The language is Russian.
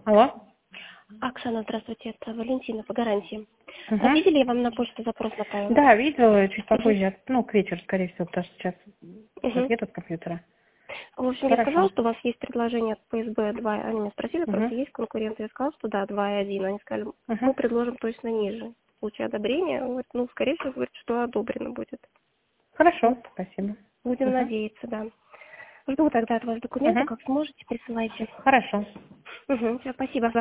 Алло. Оксана, здравствуйте, это Валентина по гарантии. Угу. Видели, я вам на почту запрос направила? Да, видела, чуть попозже, к вечеру, скорее всего, потому что сейчас отъеду от компьютера. В общем, я сказала, что у вас есть предложение от ПСБ 2. Они меня спросили, просто есть конкуренты. Я сказала, что да, 2,1. Они сказали, мы предложим точно ниже. В случае одобрения, вот, скорее всего, говорит, что одобрено будет. Хорошо, спасибо. Будем надеяться, да. Жду тогда от вас документы, как сможете, присылайте. Хорошо. Все, спасибо.